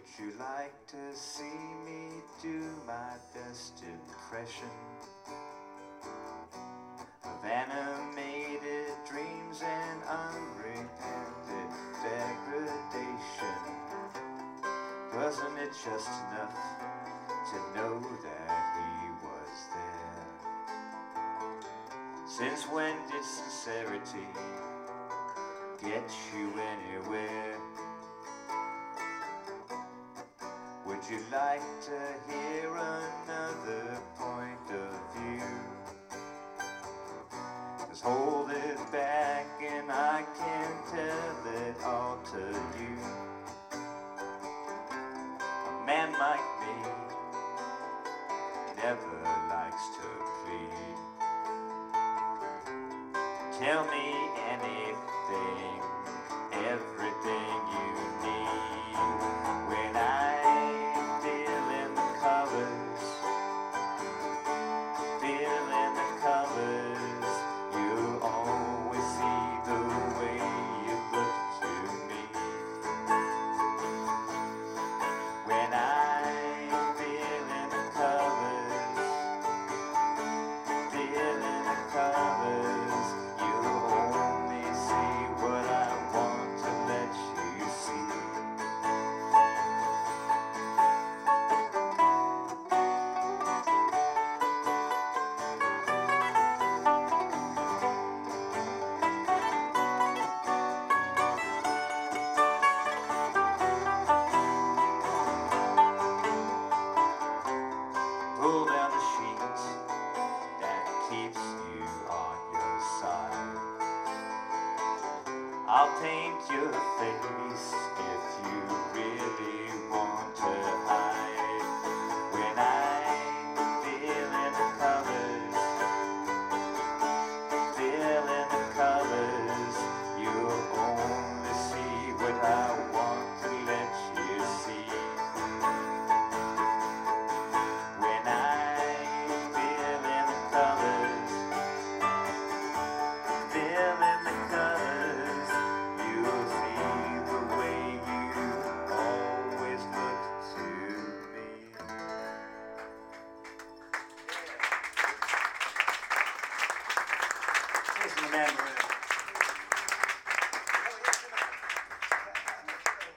Would you like to see me do my best impression of animated dreams and unrepented degradation? Wasn't it just enough to know that he was there? Since when did sincerity get you anywhere? Would you like to hear another point of view? 'Cause hold it back and I can tell it all to you. A man like me never likes to plead. Tell me anything